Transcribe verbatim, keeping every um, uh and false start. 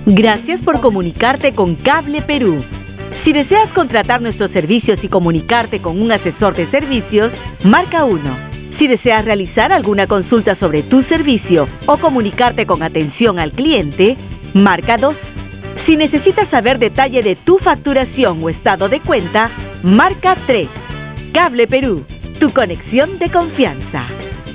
Gracias por comunicarte con Cable Perú. Si deseas contratar nuestros servicios y comunicarte con un asesor de servicios, marca uno. Si deseas realizar alguna consulta sobre tu servicio o comunicarte con atención al cliente, marca dos. Si necesitas saber detalle de tu facturación o estado de cuenta, marca tres. Cable Perú, tu conexión de confianza.